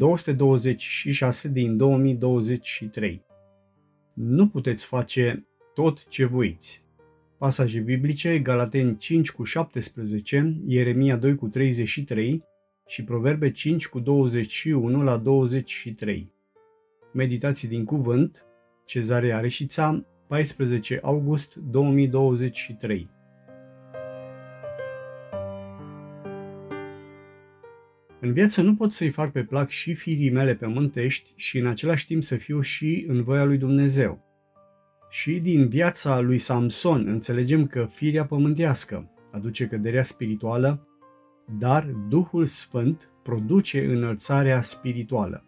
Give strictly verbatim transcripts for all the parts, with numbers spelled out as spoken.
două sute douăzeci și șase din două mii douăzeci și trei. Nu puteți face tot ce voiți. Pasaje biblice: Galateni cinci cu șaptesprezece, Ieremia doi cu treizeci și trei și Proverbe cinci cu douăzeci și unu la douăzeci și trei. Meditații din cuvânt: Cezarea Reșița, paisprezece august două mii douăzeci și trei. În viață nu pot să-i fac pe plac și firii mele pământești și în același timp să fiu și în voia lui Dumnezeu. Și din viața lui Samson înțelegem că firea pământească aduce căderea spirituală, dar Duhul Sfânt produce înălțarea spirituală.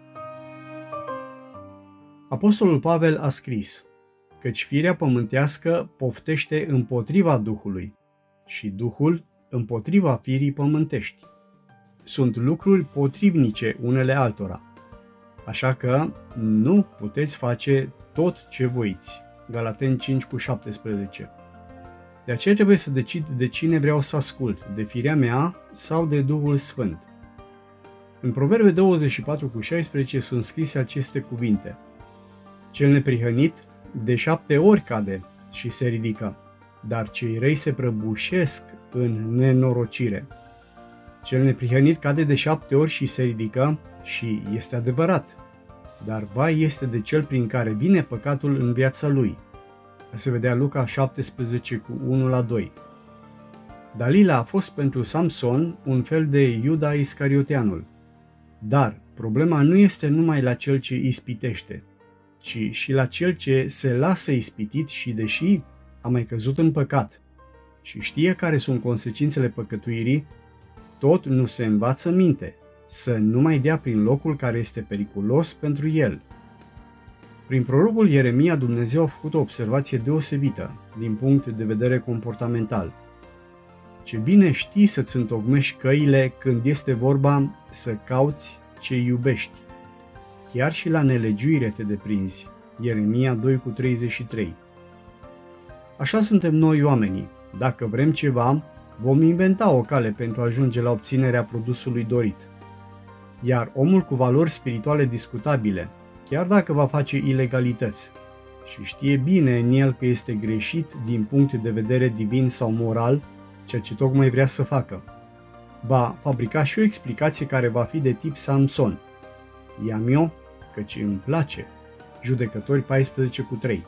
Apostolul Pavel a scris: căci firea pământească poftește împotriva Duhului și Duhul împotriva firii pământești. Sunt lucruri potrivnice unele altora. Așa că nu puteți face tot ce voiți. Galateni cinci cu șaptesprezece. De aceea trebuie să decid de cine vreau să ascult, de firea mea sau de Duhul Sfânt. În Proverbe douăzeci și patru cu șaisprezece sunt scrise aceste cuvinte: cel neprihănit de șapte ori cade și se ridică, dar cei răi se prăbușesc în nenorocire. Cel neprihănit cade de șapte ori și se ridică și este adevărat, dar vai este de cel prin care vine păcatul în viața lui. Se vedea Luca șaptesprezece cu unu la doi. Dalila a fost pentru Samson un fel de Iuda Iscarioteanul. Dar problema nu este numai la cel ce ispitește, ci și la cel ce se lasă ispitit și, deși a mai căzut în păcat și știe care sunt consecințele păcătuirii, tot nu se învață minte să nu mai dea prin locul care este periculos pentru el. Prin prorocul Ieremia, Dumnezeu a făcut o observație deosebită din punct de vedere comportamental. Ce bine știi să-ți întocmești căile când este vorba să cauți ce iubești. Chiar și la nelegiuire te deprinzi. Ieremia doi cu treizeci și trei. Așa suntem noi oamenii. Dacă vrem ceva, vom inventa o cale pentru a ajunge la obținerea produsului dorit. Iar omul cu valori spirituale discutabile, chiar dacă va face ilegalități și știe bine în el că este greșit din punct de vedere divin sau moral, ceea ce tocmai vrea să facă, va fabrica și o explicație care va fi de tip Samson. I-am eu, căci îmi place. Judecători paisprezece cu trei.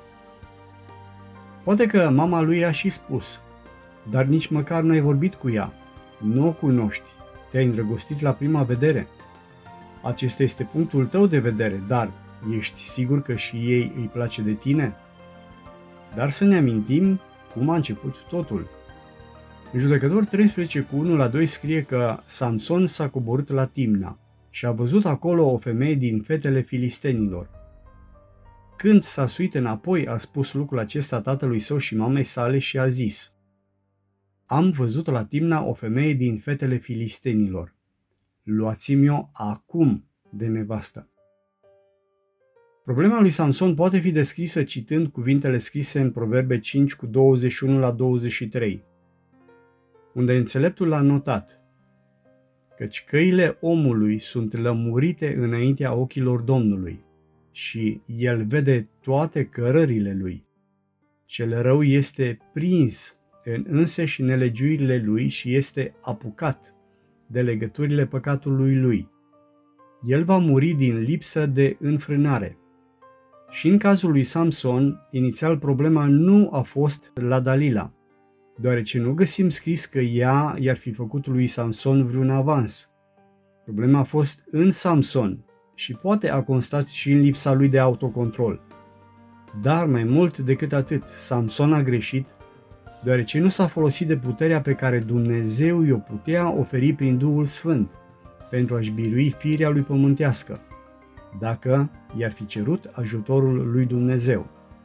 Poate că mama lui a și spus: dar nici măcar nu ai vorbit cu ea, nu o cunoști, te-ai îndrăgostit la prima vedere. Acesta este punctul tău de vedere, dar ești sigur că și ei îi place de tine? Dar să ne amintim cum a început totul. În Judecători treisprezece cu unu la doi scrie că Samson s-a coborât la Timna și a văzut acolo o femeie din fetele filistenilor. Când s-a suit înapoi, a spus lucrul acesta tatălui său și mamei sale și a zis: am văzut la Timna o femeie din fetele filistenilor. Luați-mi-o acum de nevastă. Problema lui Samson poate fi descrisă citând cuvintele scrise în Proverbe cinci cu douăzeci și unu la douăzeci și trei, unde înțeleptul a notat: căci căile omului sunt lămurite înaintea ochilor Domnului și el vede toate cărările lui. Cel rău este prins în înseși nelegiuirile lui și este apucat de legăturile păcatului lui. El va muri din lipsă de înfrânare. Și în cazul lui Samson, inițial problema nu a fost la Dalila, deoarece nu găsim scris că ea i-ar fi făcut lui Samson vreun avans. Problema a fost în Samson și poate a constat și în lipsa lui de autocontrol. Dar mai mult decât atât, Samson a greșit deoarece nu s-a folosit de puterea pe care Dumnezeu i-o putea oferi prin Duhul Sfânt pentru a-și birui firea lui pământească, dacă i-ar fi cerut ajutorul lui Dumnezeu.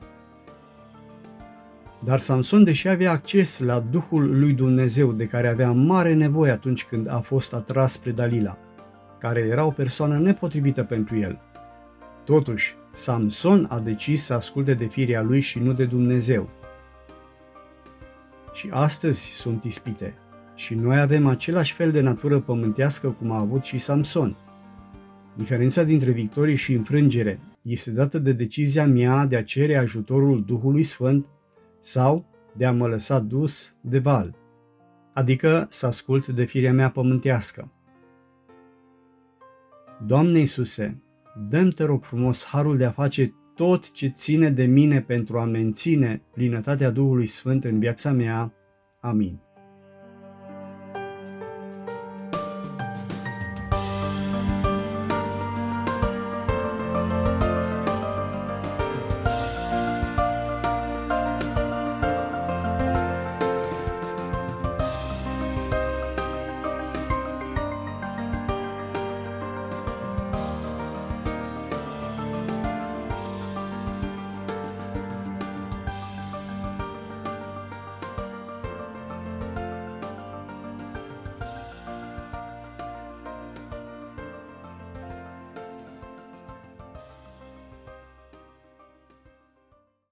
Dar Samson, deși avea acces la Duhul lui Dumnezeu, de care avea mare nevoie atunci când a fost atras spre Dalila, care era o persoană nepotrivită pentru el, totuși Samson a decis să asculte de firea lui și nu de Dumnezeu. Și astăzi sunt ispite și noi avem același fel de natură pământească cum a avut și Samson. Diferența dintre victorie și înfrângere este dată de decizia mea de a cere ajutorul Duhului Sfânt sau de a mă lăsa dus de val, adică să ascult de firea mea pământească. Doamne Iisuse, dă-mi, te rog frumos, harul de a face tot ce ține de mine pentru a menține plinătatea Duhului Sfânt în viața mea. Amin.